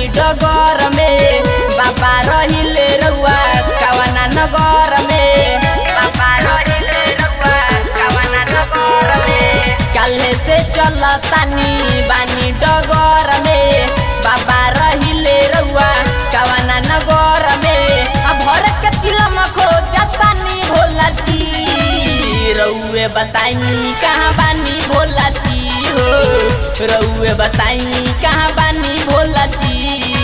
डगर में बाबा रहिले रउआ कवना नगर में बाबा रहिले रउआ कवना नगर में काल्हे से चलतानी बानी डगर में बाबा रहिले रउआ कवना नगर में भर के चिलम खोजतानी भोला जी रउए बताई कहाँ बानी भोला जी हो रउए बताई कहाँ बानी भोला जी।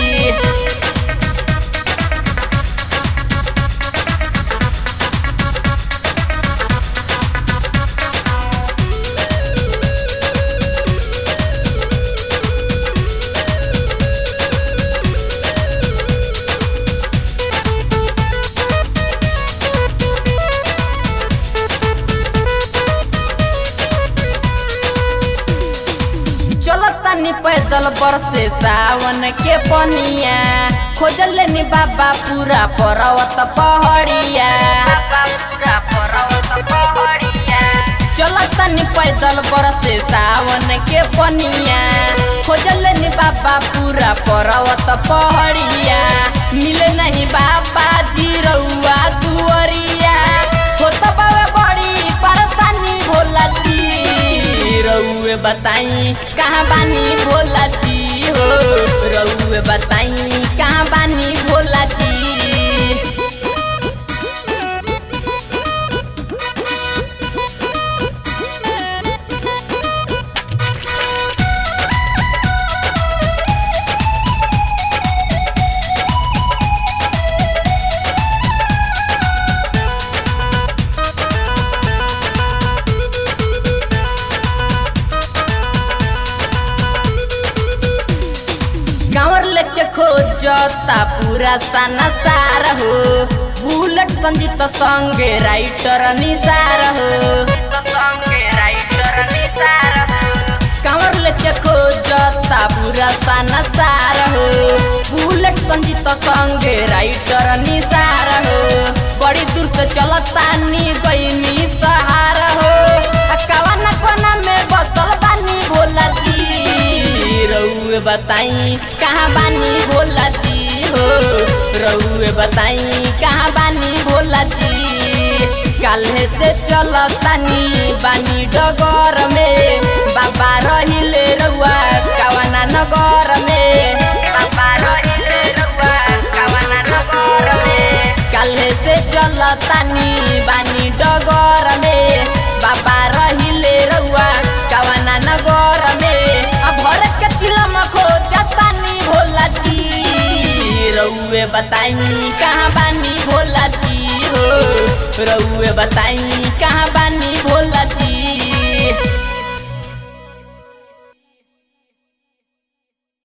चलतानी पैदल बरसे सावन के पनिया खोजले नी बाबा पूरा पर्वत पहाड़िया चलतानी पैदल बरसे सावन के पनिया खोजले नी बाबा पूरा पर्वत पहाड़िया मिले नहीं बाबा जी रउआ दुअरिया होत बावे बड़ी परेशानी भोला जी रउए बताई कहाँ बानी भोला जी हो रउए बताई कहाँ बानी भोला जी। कांवर लेके खोजता पूरा सनसार हो बुलेट संजीत संगे राइटर निसार हो कांवर लेके खोजता पूरा सनसार हो बुलेट संजीत संगे राइटर निसार हो बड़ी दूर से चलता नी गईनी सहार हो कवना कोना में बसल बानी भोला जी रउए बताई कहाँ बानी भोला जी हो रउए बताई कहाँ बानी भोला जी काल्हे से चलतानी बानी डगर में बाबा रहिले रउआ कवना नगर में बाबा रहिले रउआ कवना नगर में काल्हे से चलतानी बानी डगर में बाबा रहिले रउआ कवना नगर में भर के चिलम खोजतानी भोला जी रउए बताई कहाँ बानी भोला जी हो रउए बताई कहाँ बानी भोला जी।